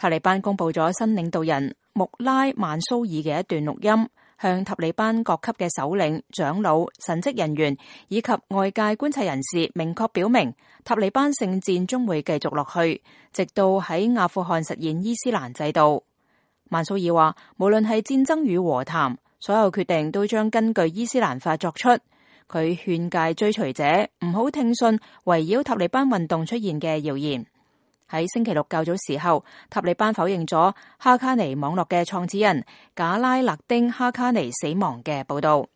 塔利班公布咗新領導人穆拉曼蘇爾嘅一段錄音，向塔利班各級嘅首領、長老、神職人員以及外界觀察人士明確表明，塔利班聖戰將會繼續落去，直到喺阿富汗實現伊斯蘭制度。曼蘇爾話，無論係戰爭與和談，所有決定都將根據伊斯蘭法作出。佢勸誡追隨者唔好聽信圍繞塔利班運動出現嘅謠言。喺星期六較早時候，塔利班否認咗哈卡尼網絡嘅創始人賈拉勒丁哈卡尼死亡嘅報道。